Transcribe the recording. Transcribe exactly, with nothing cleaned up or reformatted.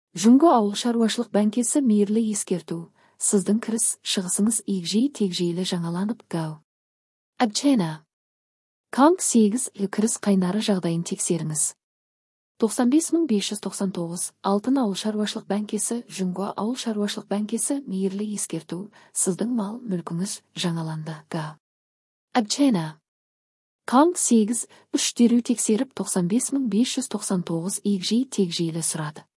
Jungo Ауыл шаруашылық бәңкесі мейірлі ескерту. Сіздің кіріс, шығысыңыз егжей-тегжейлі жаңаланып гау. Абчена. Канг сегіз кіріс қайнары жағдайын тексеріңіз. тоқсан бес мың бес жүз тоқсан тоғыз Алтын Ауыл шаруашылық бәңкесі Jungo Ауыл шаруашылық бәңкесі мейірлі ескерту. Сіздің мал, мүлкіңіз жаңаланды гау. Абчена. Канг сегіз үш дереу тексеріп тоқсан бес мың бес жүз тоқсан тоғыз егжей-тегжейлі сұрады.